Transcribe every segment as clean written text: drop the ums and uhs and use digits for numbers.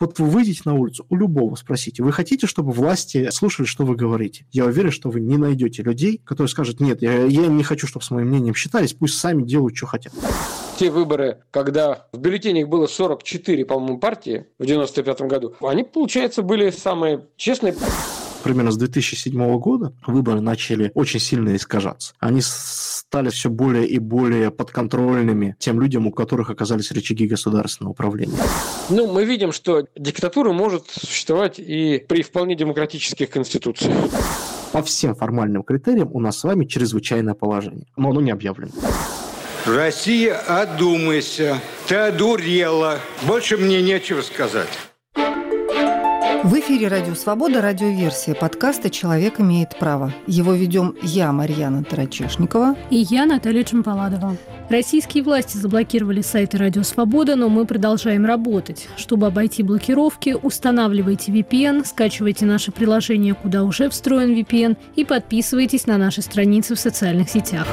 Вот вы выйдете на улицу, у любого спросите, вы хотите, чтобы власти слушали, что вы говорите? Я уверен, что вы не найдете людей, которые скажут, нет, я не хочу, чтобы с моим мнением считались, пусть сами делают, что хотят. Те выборы, когда в бюллетенях было 44, по-моему, партии в 95 году, они, получается, были самые честные. Примерно с 2007 года выборы начали очень сильно искажаться. Они стали все более и более подконтрольными тем людям, у которых оказались рычаги государственного управления. Мы видим, что диктатура может существовать и при вполне демократических конституциях. По всем формальным критериям у нас с вами чрезвычайное положение, но оно не объявлено. Россия, одумайся, ты одурела. Больше мне нечего сказать. В эфире «Радио Свобода», радиоверсия подкаста «Человек имеет право». Его ведем я, Марьяна Тарачешникова. И я, Наталья Чемпаладова. Российские власти заблокировали сайты «Радио Свобода», но мы продолжаем работать. Чтобы обойти блокировки, устанавливайте VPN, скачивайте наше приложение, куда уже встроен VPN, и подписывайтесь на наши страницы в социальных сетях.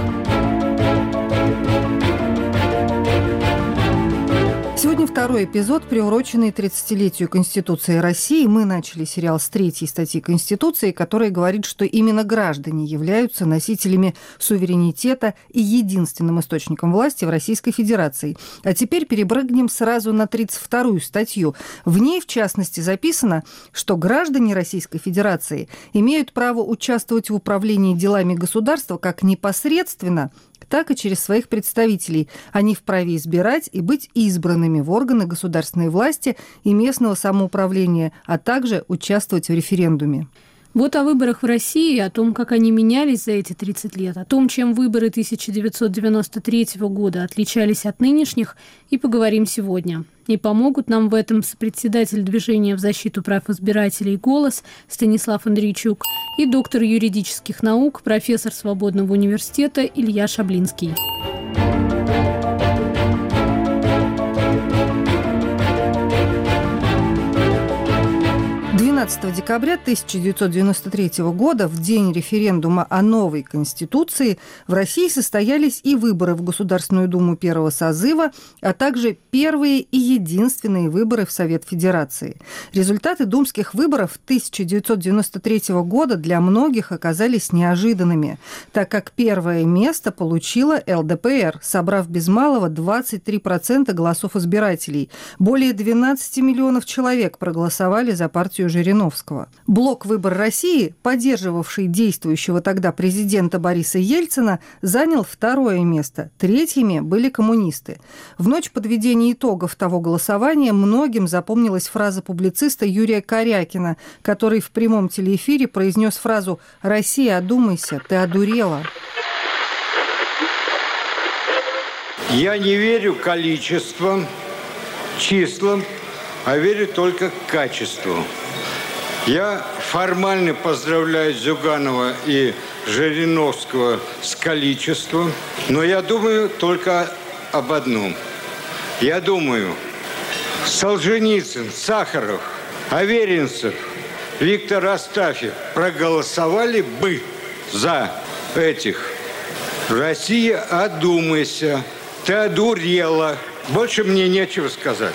Сегодня второй эпизод, приуроченный 30-летию Конституции России. Мы начали сериал с 3-й статьи Конституции, которая говорит, что именно граждане являются носителями суверенитета и единственным источником власти в Российской Федерации. А теперь перепрыгнем сразу на 32-ю статью. В ней, в частности, записано, что граждане Российской Федерации имеют право участвовать в управлении делами государства как непосредственно, так и через своих представителей. Они вправе избирать и быть избранными в органы государственной власти и местного самоуправления, а также участвовать в референдуме. Вот о выборах в России, о том, как они менялись за эти 30 лет, о том, чем выборы 1993 года отличались от нынешних, и поговорим сегодня. И помогут нам в этом сопредседатель движения в защиту прав избирателей «Голос» Станислав Андрейчук и доктор юридических наук, профессор Свободного университета Илья Шаблинский. 12 декабря 1993 года, в день референдума о новой Конституции, в России состоялись и выборы в Государственную Думу первого созыва, а также первые и единственные выборы в Совет Федерации. Результаты думских выборов 1993 года для многих оказались неожиданными, так как первое место получила ЛДПР, собрав без малого 23% голосов избирателей. Более 12 миллионов человек проголосовали за партию Жириновского. Блок «Выбор России», поддерживавший действующего тогда президента Бориса Ельцина, занял второе место. Третьими были коммунисты. В ночь подведения итогов того голосования многим запомнилась фраза публициста Юрия Корякина, который в прямом телеэфире произнес фразу «Россия, одумайся, ты одурела». Я не верю количествам, числам, а верю только качеству. Я формально поздравляю Зюганова и Жириновского с количеством, но я думаю только об одном. Я думаю, Солженицын, Сахаров, Аверинцев, Виктор Астафьев проголосовали бы за этих. Россия, одумайся, ты одурела. Больше мне нечего сказать.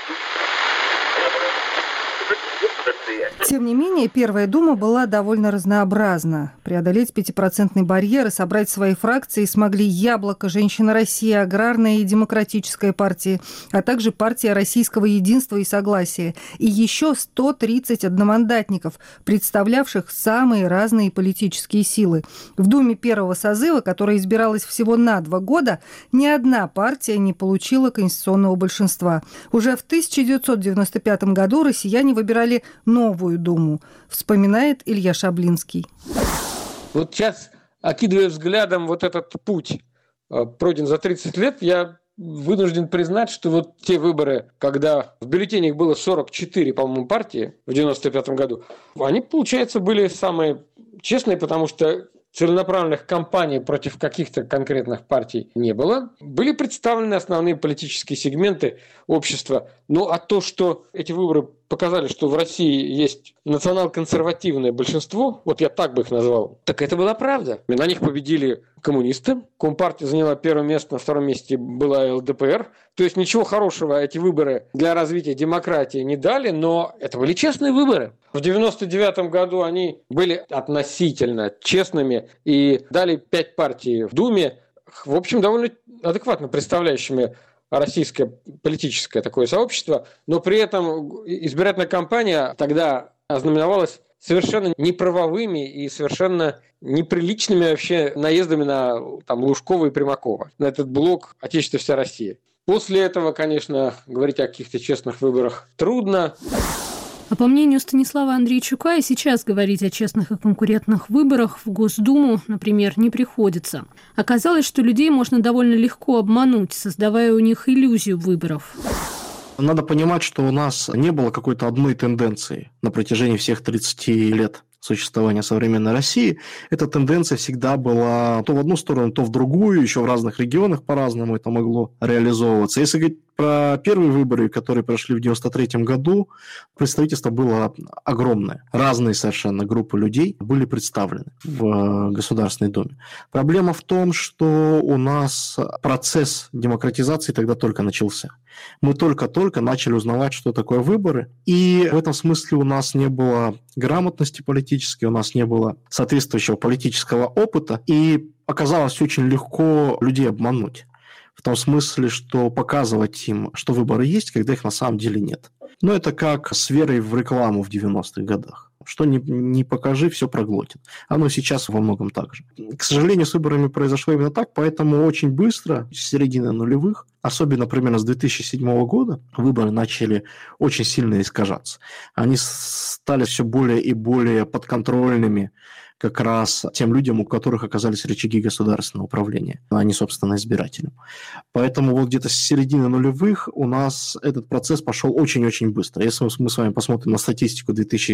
Тем не менее, Первая Дума была довольно разнообразна. Преодолеть 5% барьер и собрать свои фракции смогли «Яблоко», «Женщина России», Аграрная и Демократическая партии, а также партия Российского единства и согласия. И еще 130 одномандатников, представлявших самые разные политические силы. В Думе первого созыва, которая избиралась всего на 2 года, ни одна партия не получила конституционного большинства. Уже в 1995 году россияне выбирали новую Думу, вспоминает Илья Шаблинский. Вот сейчас, окидывая взглядом вот этот путь, пройден за 30 лет, я вынужден признать, что вот те выборы, когда в бюллетенях было 44, по-моему, партии в 95 году, они, получается, были самые честные, потому что целенаправленных кампаний против каких-то конкретных партий не было. Были представлены основные политические сегменты общества. Ну, а то, что эти выборы показали, что в России есть национал-консервативное большинство, вот я так бы их назвал, так это была правда. На них победили коммунисты, Компартия заняла первое место, на втором месте была ЛДПР. То есть ничего хорошего эти выборы для развития демократии не дали, но это были честные выборы. В 1999 году они были относительно честными и дали 5 партий в Думе, в общем, довольно адекватно представляющими российское политическое такое сообщество, но при этом избирательная кампания тогда ознаменовалась совершенно неправовыми и совершенно неприличными вообще наездами на Лужкова и Примакова, на этот блок «Отечество вся Россия». После этого, конечно, говорить о каких-то честных выборах трудно. А по мнению Станислава Андрейчука, и сейчас говорить о честных и конкурентных выборах в Госдуму, например, не приходится. Оказалось, что людей можно довольно легко обмануть, создавая у них иллюзию выборов. Надо понимать, что у нас не было какой-то одной тенденции на протяжении всех 30 лет существования современной России. Эта тенденция всегда была то в одну сторону, то в другую, еще в разных регионах по-разному это могло реализовываться. Если говорить про первые выборы, которые прошли в 1993 году, представительство было огромное. Разные совершенно группы людей были представлены в Государственной Думе. Проблема в том, что у нас процесс демократизации тогда только начался. Мы только-только начали узнавать, что такое выборы, и в этом смысле у нас не было грамотности политической, у нас не было соответствующего политического опыта, и оказалось очень легко людей обмануть. В том смысле, что показывать им, что выборы есть, когда их на самом деле нет. Но это как с верой в рекламу в 90-х годах. Что не покажи, все проглотит. Оно сейчас во многом так же. К сожалению, с выборами произошло именно так, поэтому очень быстро, с середины нулевых, особенно примерно с 2007 года, выборы начали очень сильно искажаться. Они стали все более и более подконтрольными как раз тем людям, у которых оказались рычаги государственного управления, а не, собственно, избирателям. Поэтому вот где-то с середины нулевых у нас этот процесс пошел очень-очень быстро. Если мы с вами посмотрим на статистику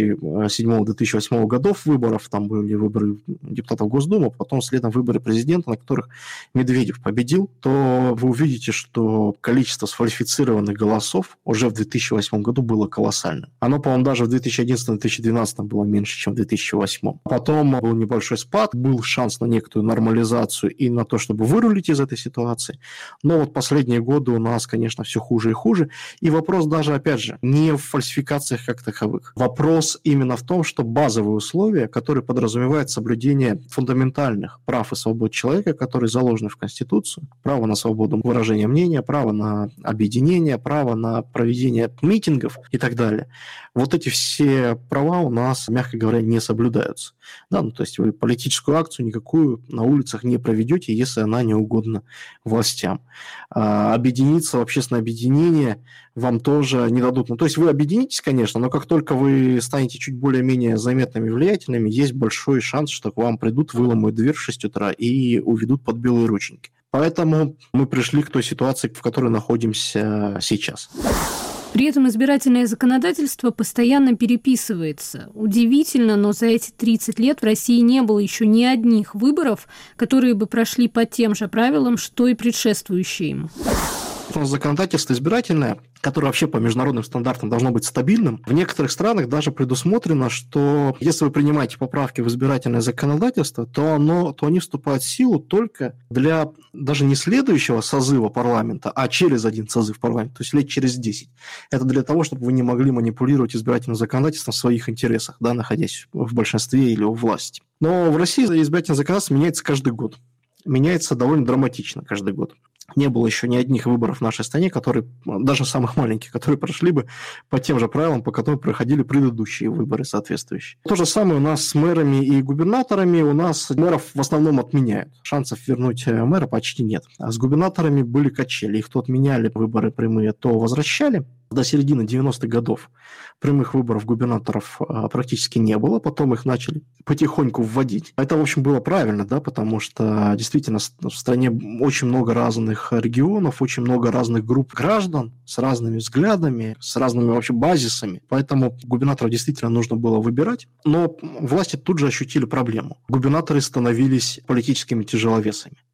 2007-2008 годов выборов, там были выборы депутатов Госдумы, потом следом выборы президента, на которых Медведев победил, то вы увидите, что количество сфальсифицированных голосов уже в 2008 году было колоссальным. Оно, по-моему, даже в 2011-2012 было меньше, чем в 2008. Потом был небольшой спад, был шанс на некоторую нормализацию и на то, чтобы вырулить из этой ситуации. Но вот последние годы у нас, конечно, все хуже и хуже. И вопрос даже, опять же, не в фальсификациях как таковых. Вопрос именно в том, что базовые условия, которые подразумевают соблюдение фундаментальных прав и свобод человека, которые заложены в Конституцию, право на свободу выражения мнения, право на объединение, право на проведение митингов и так далее. Вот эти все права у нас, мягко говоря, не соблюдаются. Да, то есть вы политическую акцию никакую на улицах не проведете, если она не угодна властям. Объединиться в общественное объединение вам тоже не дадут. То есть вы объединитесь, конечно, но как только вы станете чуть более-менее заметными и влиятельными, есть большой шанс, что к вам придут, выломают дверь в 6 утра и уведут под белые рученьки. Поэтому мы пришли к той ситуации, в которой находимся сейчас. При этом избирательное законодательство постоянно переписывается. Удивительно, но за эти 30 лет в России не было еще ни одних выборов, которые бы прошли по тем же правилам, что и предшествующие им. Законодательство избирательное, которое вообще по международным стандартам должно быть стабильным, в некоторых странах даже предусмотрено, что если вы принимаете поправки в избирательное законодательство, то они вступают в силу только для даже не следующего созыва парламента, а через один созыв парламента, то есть лет через 10. Это для того, чтобы вы не могли манипулировать избирательным законодательством в своих интересах, да, находясь в большинстве или у власти. Но в России избирательное законодательство меняется каждый год. Меняется довольно драматично каждый год. Не было еще ни одних выборов в нашей стране, которые, даже самых маленьких, которые прошли бы по тем же правилам, по которым проходили предыдущие выборы соответствующие. То же самое у нас с мэрами и губернаторами. У нас мэров в основном отменяют. Шансов вернуть мэра почти нет. А с губернаторами были качели. Их то отменяли выборы прямые, то возвращали. До середины 90-х годов прямых выборов губернаторов практически не было, потом их начали потихоньку вводить. Это, в общем, было правильно, да, потому что действительно в стране очень много разных регионов, очень много разных групп граждан с разными взглядами, с разными вообще базисами, поэтому губернаторов действительно нужно было выбирать, но власти тут же ощутили проблему. Губернаторы становились политическими тяжеловесами.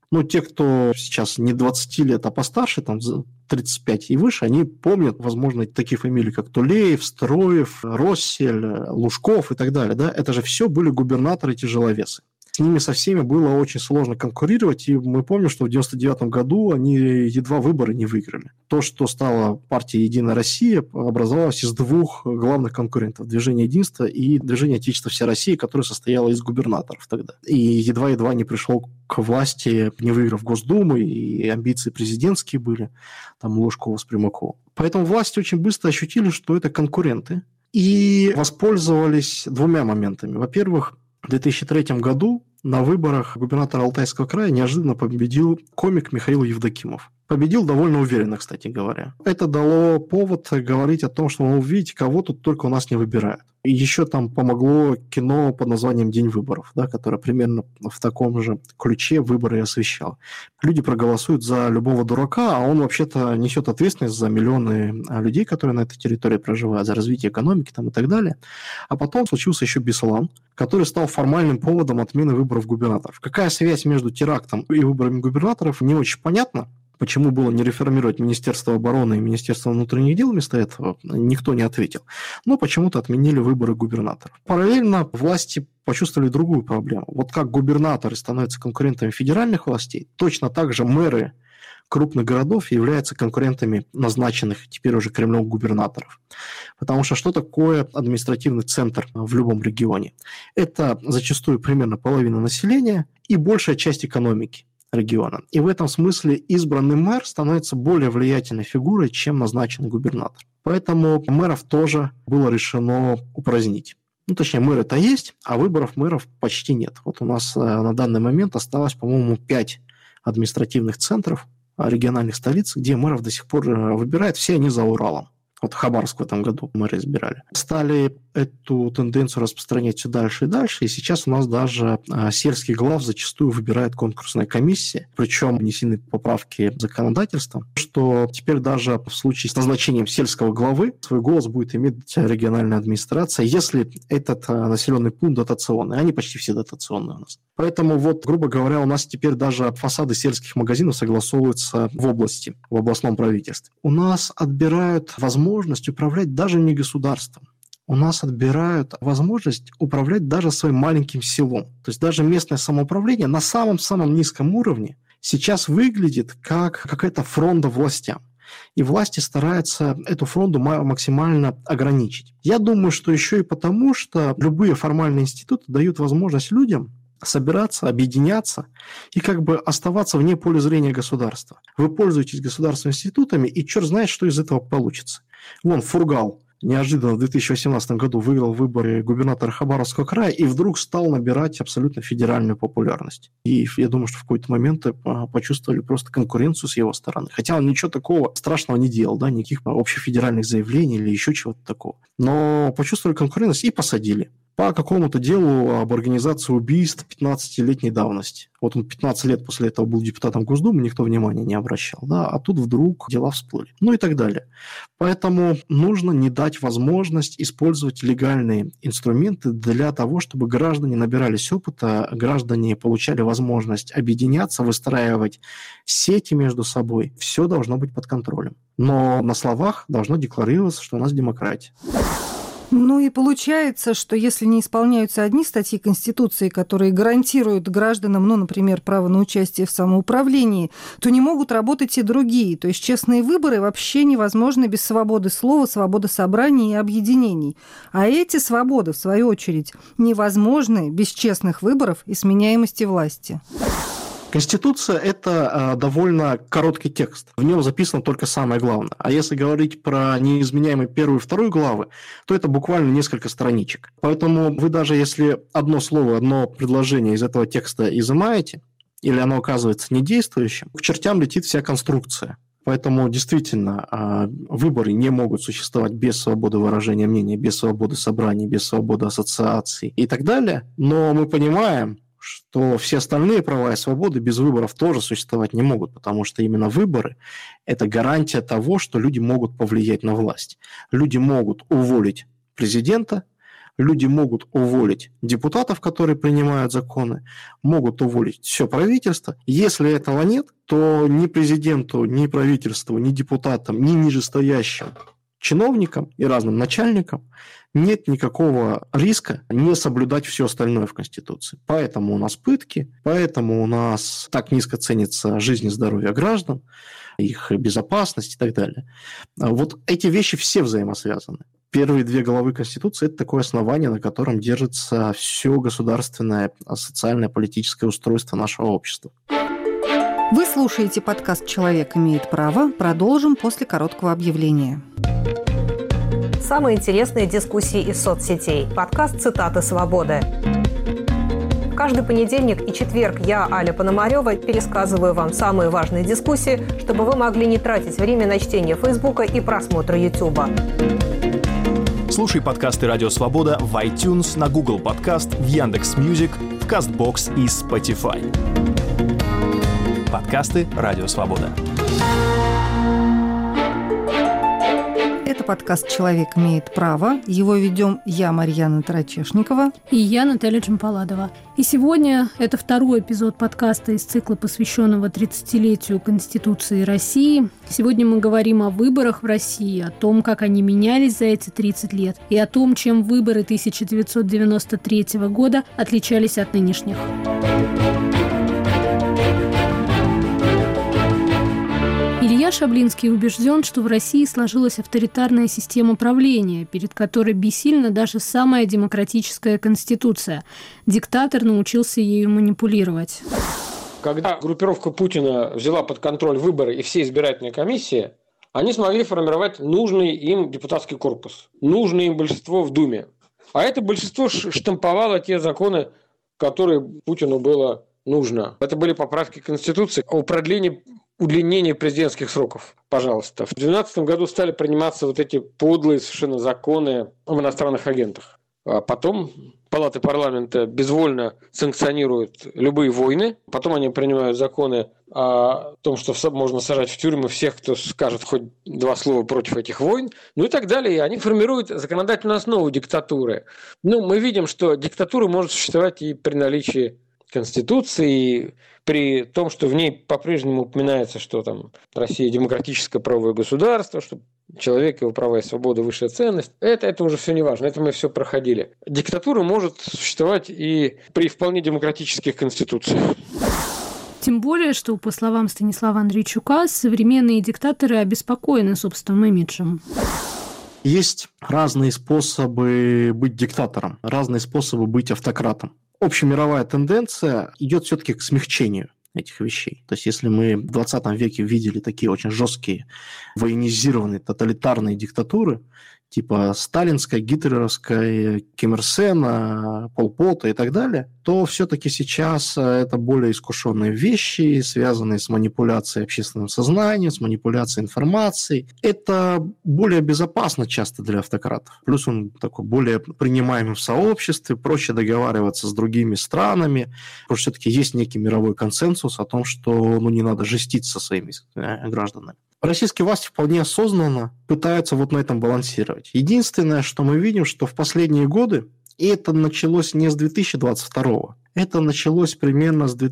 Но те, кто сейчас не 20 лет, а постарше, там 35 и выше, они помнят, возможно, такие фамилии, как Тулеев, Строев, Россель, Лужков и так далее. Да? Это же все были губернаторы-тяжеловесы. С ними со всеми было очень сложно конкурировать, и мы помним, что в 1999 году они едва выборы не выиграли. То, что стала партия «Единая Россия», образовалась из двух главных конкурентов – Движение Единства и Движение Отечества Вся Россия, которое состояло из губернаторов тогда. И едва-едва не пришел к власти, не выиграв Госдумы, и амбиции президентские были, там Ложкова с Примакова. Поэтому власти очень быстро ощутили, что это конкуренты, и воспользовались двумя моментами. Во-первых, в 2003 году на выборах губернатора Алтайского края неожиданно победил комик Михаил Евдокимов. Победил довольно уверенно, кстати говоря. Это дало повод говорить о том, что, ну, видите, кого тут только у нас не выбирают. И еще там помогло кино под названием «День выборов», да, которое примерно в таком же ключе выборы и освещало. Люди проголосуют за любого дурака, а он вообще-то несет ответственность за миллионы людей, которые на этой территории проживают, за развитие экономики там, и так далее. А потом случился еще Беслан, который стал формальным поводом отмены выборов губернаторов. Какая связь между терактом и выборами губернаторов, не очень понятно. Почему было не реформировать Министерство обороны и Министерство внутренних дел вместо этого, никто не ответил. Но почему-то отменили выборы губернаторов. Параллельно власти почувствовали другую проблему. Вот как губернаторы становятся конкурентами федеральных властей, точно так же мэры крупных городов являются конкурентами назначенных теперь уже Кремлем губернаторов. Потому что такое административный центр в любом регионе? Это зачастую примерно половина населения и большая часть экономики региона. И в этом смысле избранный мэр становится более влиятельной фигурой, чем назначенный губернатор. Поэтому мэров тоже было решено упразднить. Точнее, мэры-то есть, а выборов мэров почти нет. Вот у нас на данный момент осталось, по-моему, 5 административных центров, региональных столиц, где мэров до сих пор выбирают, все они за Уралом. Вот Хабаровск в этом году мэры избирали. Стали эту тенденцию распространять все дальше и дальше, и сейчас у нас даже сельских глав зачастую выбирает конкурсная комиссия, причем внесены поправки законодательством, что теперь даже в случае с назначением сельского главы свой голос будет иметь региональная администрация, если этот населенный пункт дотационный. Они почти все дотационные у нас. Поэтому, вот, грубо говоря, у нас теперь даже фасады сельских магазинов согласовываются в области, в областном правительстве. У нас отбирают возможность управлять даже не государством. У нас отбирают возможность управлять даже своим маленьким селом. То есть даже местное самоуправление на самом-самом низком уровне сейчас выглядит как какая-то фронта властям. И власти стараются эту фронту максимально ограничить. Я думаю, что еще и потому, что любые формальные институты дают возможность людям собираться, объединяться и как бы оставаться вне поля зрения государства. Вы пользуетесь государственными институтами, и черт знает, что из этого получится. Вон Фургал неожиданно в 2018 году выиграл выборы губернатора Хабаровского края и вдруг стал набирать абсолютно федеральную популярность. И я думаю, что в какой-то момент почувствовали просто конкуренцию с его стороны. Хотя он ничего такого страшного не делал, да, никаких общефедеральных заявлений или еще чего-то такого. Но почувствовали конкуренцию и посадили по какому-то делу об организации убийств 15-летней давности. Вот он 15 лет после этого был депутатом Госдумы, никто внимания не обращал, да, а тут вдруг дела всплыли. Ну и так далее. Поэтому нужно не дать возможность использовать легальные инструменты для того, чтобы граждане набирались опыта, граждане получали возможность объединяться, выстраивать сети между собой. Все должно быть под контролем. Но на словах должно декларироваться, что у нас демократия. Ну и получается, что если не исполняются одни статьи Конституции, которые гарантируют гражданам, ну, например, право на участие в самоуправлении, то не могут работать и другие. То есть честные выборы вообще невозможны без свободы слова, свободы собраний и объединений. А эти свободы, в свою очередь, невозможны без честных выборов и сменяемости власти. Конституция – это довольно короткий текст. В нем записано только самое главное. А если говорить про неизменяемые 1 и 2 главы, то это буквально несколько страничек. Поэтому вы даже если одно слово, одно предложение из этого текста изымаете, или оно оказывается недействующим, к чертям летит вся конструкция. Поэтому действительно выборы не могут существовать без свободы выражения мнения, без свободы собраний, без свободы ассоциаций и так далее. Но мы понимаем, что все остальные права и свободы без выборов тоже существовать не могут, потому что именно выборы – это гарантия того, что люди могут повлиять на власть. Люди могут уволить президента, Люди могут уволить депутатов, которые принимают законы, могут уволить все правительство. Если этого нет, то ни президенту, ни правительству, ни депутатам, ни нижестоящим чиновникам и разным начальникам нет никакого риска не соблюдать все остальное в Конституции. Поэтому у нас пытки, поэтому у нас так низко ценится жизнь и здоровье граждан, их безопасность и так далее. Вот эти вещи все взаимосвязаны. Первые две главы Конституции – это такое основание, на котором держится все государственное, социальное, политическое устройство нашего общества. Вы слушаете подкаст «Человек имеет право». Продолжим после короткого объявления. Самые интересные дискуссии из соцсетей. Подкаст «Цитаты свободы». Каждый понедельник и четверг я, Аля Пономарёва, пересказываю вам самые важные дискуссии, чтобы вы могли не тратить время на чтение Фейсбука и просмотр Ютуба. Слушай подкасты «Радио Свобода» в iTunes, на Google Подкаст, в Яндекс.Мьюзик, в Castbox и Spotify. Подкасты «Радио Свобода». Это подкаст «Человек имеет право». Его ведем я, Марьяна Тарачешникова. И я, Наталья Джампаладова. И сегодня это второй эпизод подкаста из цикла, посвященного 30-летию Конституции России. Сегодня мы говорим о выборах в России, о том, как они менялись за эти 30 лет, и о том, чем выборы 1993 года отличались от нынешних. Илья Шаблинский убежден, что в России сложилась авторитарная система правления, перед которой бессильна даже самая демократическая конституция. Диктатор научился ею манипулировать. Когда группировка Путина взяла под контроль выборы и все избирательные комиссии, они смогли формировать нужный им депутатский корпус, нужное им большинство в Думе. А это большинство штамповало те законы, которые Путину было нужно. Это были поправки к Конституции о продлении удлинение президентских сроков, пожалуйста. В 2012 году стали приниматься вот эти подлые совершенно законы об иностранных агентах. А потом палаты парламента безвольно санкционируют любые войны. Потом они принимают законы о том, что можно сажать в тюрьмы всех, кто скажет хоть два слова против этих войн. Ну и так далее. И они формируют законодательную основу диктатуры. Мы видим, что диктатура может существовать и при наличии Конституции, при том, что в ней по-прежнему упоминается, что там Россия демократическое правовое государство, что человек, его права и свобода – высшая ценность. Это уже все не важно, это мы все проходили. Диктатура может существовать и при вполне демократических конституциях. Тем более, что, по словам Станислава Андрейчука, современные диктаторы обеспокоены собственным имиджем. Есть разные способы быть диктатором, разные способы быть автократом. Общемировая тенденция идет все-таки к смягчению этих вещей. То есть, если мы в 20 веке видели такие очень жесткие, военизированные, тоталитарные диктатуры, типа сталинской, гитлеровской, Ким Ир Сена, Пол Пота и так далее, то все-таки сейчас это более искушенные вещи, связанные с манипуляцией общественным сознанием, с манипуляцией информацией. Это более безопасно часто для автократов. Плюс он такой более принимаемый в сообществе, проще договариваться с другими странами, потому что все-таки есть некий мировой консенсус о том, что не надо жестить со своими гражданами. Российские власти вполне осознанно пытаются вот на этом балансировать. Единственное, что мы видим, что в последние годы, и это началось не с 2022, это началось примерно с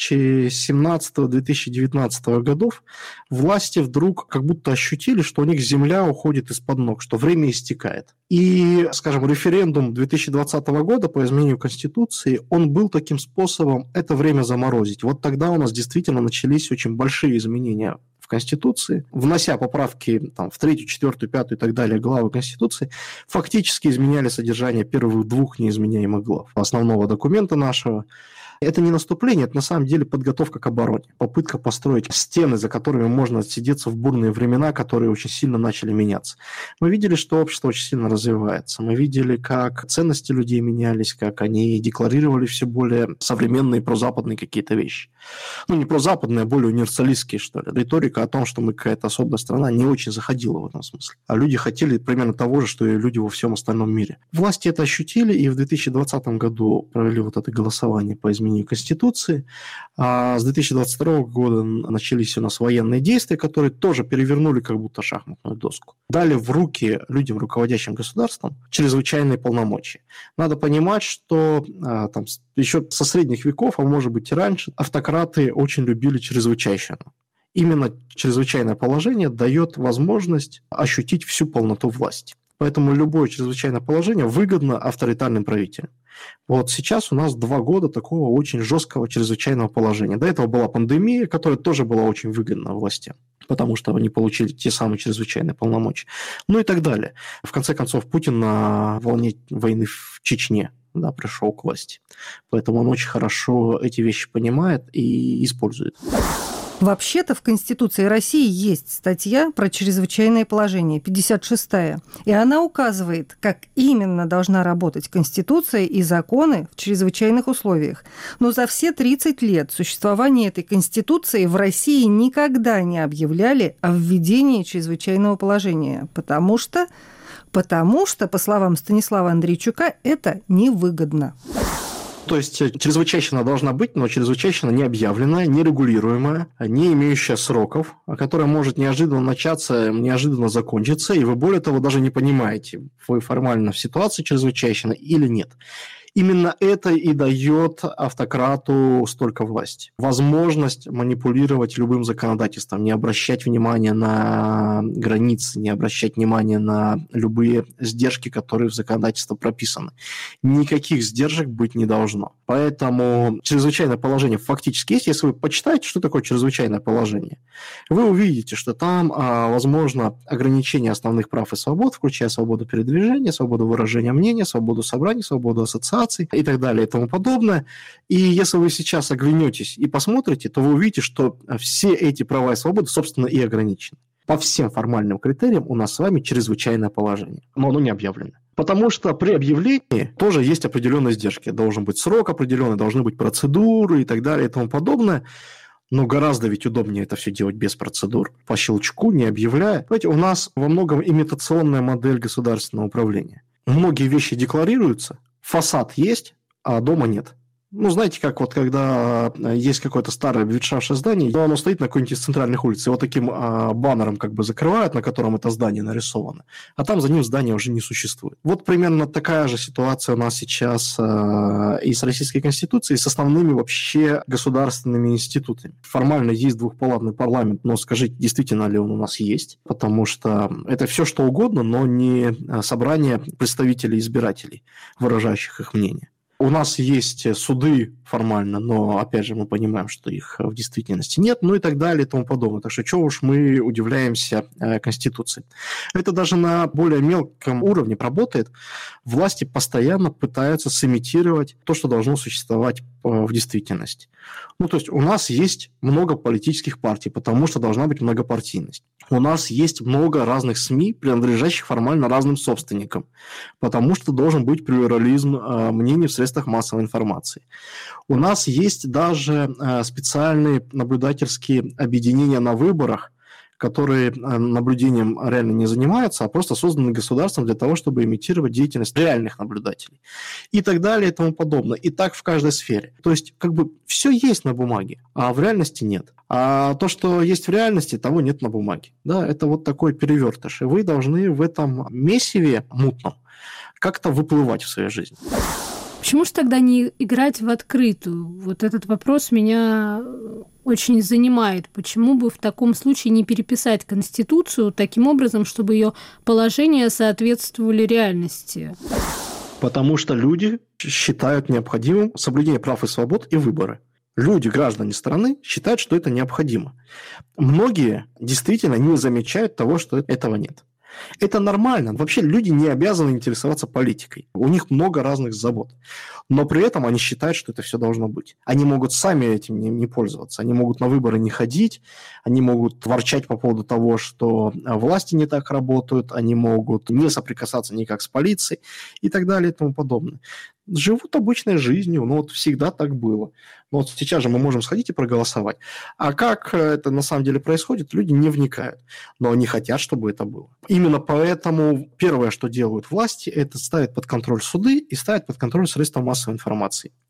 2017-2019 годов, власти вдруг как будто ощутили, что у них земля уходит из-под ног, что время истекает. И, скажем, референдум 2020 года по изменению Конституции, он был таким способом это время заморозить. Вот тогда у нас действительно начались очень большие изменения в Конституции, внося поправки в 3, 4, 5 и так далее главы Конституции, фактически изменяли содержание первых двух неизменяемых глав основного документа нашего. Это не наступление, это на самом деле подготовка к обороне, попытка построить стены, за которыми можно отсидеться в бурные времена, которые очень сильно начали меняться. Мы видели, что общество очень сильно развивается. Мы видели, как ценности людей менялись, как они декларировали все более современные прозападные какие-то вещи. Не прозападные, а более универсалистские, что ли. Риторика о том, что мы какая-то особая страна, не очень заходила в этом смысле. А люди хотели примерно того же, что и люди во всем остальном мире. Власти это ощутили, и в 2020 году провели вот это голосование по изменению изменению Конституции. А с 2022 года начались у нас военные действия, которые тоже перевернули как будто шахматную доску. Дали в руки людям, руководящим государством, чрезвычайные полномочия. Надо понимать, что там, еще со средних веков, а может быть и раньше, автократы очень любили чрезвычайщину. Именно чрезвычайное положение дает возможность ощутить всю полноту власти. Поэтому любое чрезвычайное положение выгодно авторитарным правителям. Вот сейчас у нас 2 года такого очень жесткого чрезвычайного положения. До этого была пандемия, которая тоже была очень выгодна властям, потому что они получили те самые чрезвычайные полномочия. Ну и так далее. В конце концов, Путин на волне войны в Чечне пришел к власти. Поэтому он очень хорошо эти вещи понимает и использует. Вообще-то в Конституции России есть статья про чрезвычайное положение, 56-я, и она указывает, как именно должна работать Конституция и законы в чрезвычайных условиях. Но за все 30 лет существования этой Конституции в России никогда не объявляли о введении чрезвычайного положения, потому что, по словам Станислава Андрейчука, это невыгодно. То есть чрезвычайщина должна быть, но чрезвычайщина не объявленная, не регулируемая, не имеющая сроков, которая может неожиданно начаться, неожиданно закончиться, и вы, более того, даже не понимаете, вы формально в ситуации чрезвычайщины или нет. Именно это и дает автократу столько власти. Возможность манипулировать любым законодательством, не обращать внимания на границы, не обращать внимания на любые сдержки, которые в законодательстве прописаны. Никаких сдержек быть не должно. Поэтому чрезвычайное положение фактически есть. Если вы почитаете, что такое чрезвычайное положение, вы увидите, что там, возможно, ограничение основных прав и свобод, включая свободу передвижения, свободу выражения мнения, свободу собраний, свободу ассоциаций, и так далее и тому подобное. И если вы сейчас оглянетесь и посмотрите, то вы увидите, что все эти права и свободы, собственно, и ограничены. По всем формальным критериям у нас с вами чрезвычайное положение, но оно не объявлено. Потому что при объявлении тоже есть определенные сдержки. Должен быть срок определенный, должны быть процедуры и так далее и тому подобное. Но гораздо ведь удобнее это все делать без процедур, по щелчку, не объявляя. Знаете, у нас во многом имитационная модель государственного управления. Многие вещи декларируются, фасад есть, а дома нет. Ну, знаете, как вот когда есть какое-то старое ветшавшее здание, но оно стоит на какой-нибудь из центральных улиц, и вот таким баннером как бы закрывают, на котором это здание нарисовано, а там за ним здание уже не существует. Вот примерно такая же ситуация у нас сейчас и с Российской Конституцией, и с основными вообще государственными институтами. Формально есть двухпалатный парламент, но скажите, действительно ли он у нас есть? Потому что это все что угодно, но не собрание представителей избирателей, выражающих их мнение. У нас есть суды формально, но, опять же, мы понимаем, что их в действительности нет, ну и так далее и тому подобное. Так что чего уж мы удивляемся Конституции. Это даже на более мелком уровне работает. Власти постоянно пытаются сымитировать то, что должно существовать в действительности. Ну, то есть у нас есть много политических партий, потому что должна быть многопартийность. У нас есть много разных СМИ, принадлежащих формально разным собственникам, потому что должен быть плюрализм мнений в средствах массовой информации. У нас есть даже специальные наблюдательские объединения на выборах, которые наблюдением реально не занимаются, а просто созданы государством для того, чтобы имитировать деятельность реальных наблюдателей. И так далее и тому подобное. И так в каждой сфере. То есть как бы все есть на бумаге, а в реальности нет. А то, что есть в реальности, того нет на бумаге. Да, это вот такой перевертыш. И вы должны в этом месиве мутном как-то выплывать в своей жизни. Почему же тогда не играть в открытую? Вот этот вопрос меня очень занимает. Почему бы в таком случае не переписать Конституцию таким образом, чтобы ее положения соответствовали реальности? Потому что люди считают необходимым соблюдение прав и свобод и выборы. Люди, граждане страны, считают, что это необходимо. Многие действительно не замечают того, что этого нет. Это нормально. Вообще люди не обязаны интересоваться политикой. У них много разных забот. Но при этом они считают, что это все должно быть. Они могут сами этим не пользоваться. Они могут на выборы не ходить. Они могут ворчать по поводу того, что власти не так работают. Они могут не соприкасаться никак с полицией и так далее и тому подобное. Живут обычной жизнью, но вот всегда так было. Но вот сейчас же мы можем сходить и проголосовать. А как это на самом деле происходит, люди не вникают. Но они хотят, чтобы это было. Именно поэтому первое, что делают власти, это ставят под контроль суды и ставят под контроль средства массовой информации.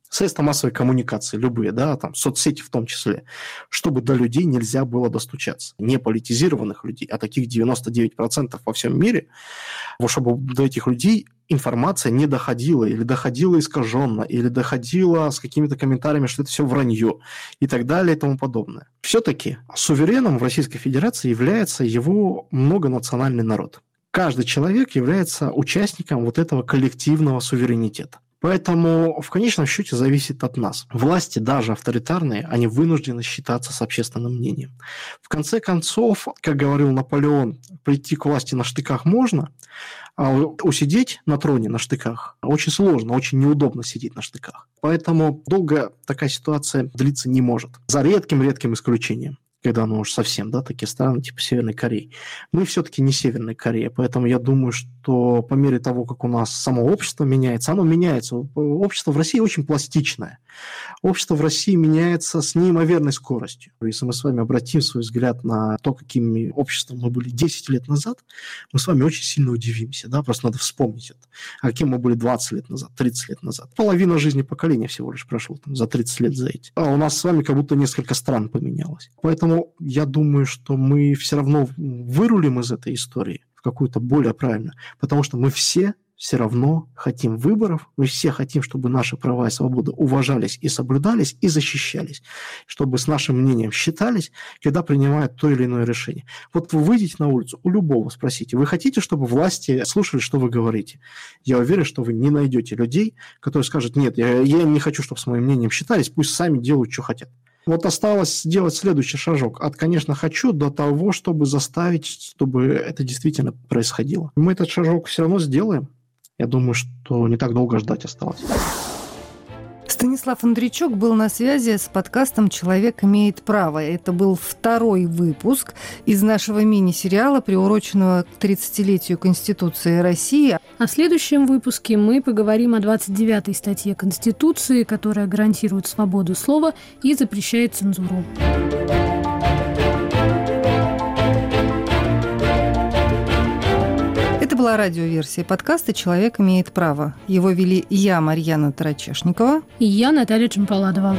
средства массовой коммуникации, любые, да, там, соцсети в том числе, чтобы до людей нельзя было достучаться. Не политизированных людей, а таких 99% во всем мире, чтобы до этих людей информация не доходила, или доходила искаженно, или доходила с какими-то комментариями, что это все вранье, и так далее, и тому подобное. Все-таки сувереном в Российской Федерации является его многонациональный народ. Каждый человек является участником вот этого коллективного суверенитета. Поэтому в конечном счете зависит от нас. Власти, даже авторитарные, они вынуждены считаться с общественным мнением. В конце концов, как говорил Наполеон, прийти к власти на штыках можно, а усидеть на троне на штыках очень сложно, очень неудобно сидеть на штыках. Поэтому долго такая ситуация длиться не может. За редким исключением, когда уж совсем, да, такие страны типа Северной Кореи. Мы все-таки не Северная Корея, поэтому я думаю, что по мере того, как у нас само общество меняется, оно меняется. Общество в России очень пластичное. Общество в России меняется с неимоверной скоростью. Если мы с вами обратим свой взгляд на то, каким обществом мы были 10 лет назад, мы с вами очень сильно удивимся. Да? Просто надо вспомнить это. А каким мы были 20 лет назад, 30 лет назад. Половина жизни поколения всего лишь прошло за 30 лет за эти. А у нас с вами как будто несколько стран поменялось. Поэтому я думаю, что мы все равно вырулим из этой истории в какую-то более правильную. Потому что мы все равно хотим выборов, мы все хотим, чтобы наши права и свободы уважались и соблюдались и защищались, чтобы с нашим мнением считались, когда принимают то или иное решение. Вот вы выйдете на улицу, у любого спросите, вы хотите, чтобы власти слушали, что вы говорите? Я уверен, что вы не найдете людей, которые скажут, нет, я не хочу, чтобы с моим мнением считались, пусть сами делают, что хотят. Вот осталось сделать следующий шажок. От «конечно хочу» до того, чтобы заставить, чтобы это действительно происходило. Мы этот шажок все равно сделаем. Я думаю, что не так долго ждать осталось. Станислав Андрейчук был на связи с подкастом «Человек имеет право». Это был второй выпуск из нашего мини-сериала, приуроченного к 30-летию Конституции России. А в следующем выпуске мы поговорим о 29-й статье Конституции, которая гарантирует свободу слова и запрещает цензуру. Это была радиоверсия подкаста «Человек имеет право». Его вели я, Марьяна Тарачешникова. И я, Наталья Чемпаладова.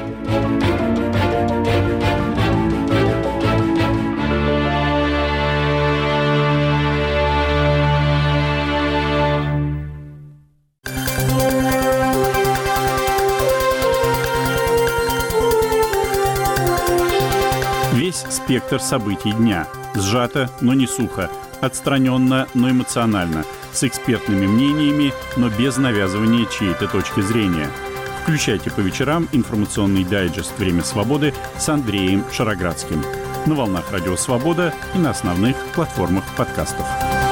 Весь спектр событий дня. Сжато, но не сухо. Отстраненно, но эмоционально. С экспертными мнениями, но без навязывания чьей-то точки зрения. Включайте по вечерам информационный дайджест «Время свободы» с Андреем Шароградским. На волнах Радио Свобода и на основных платформах подкастов.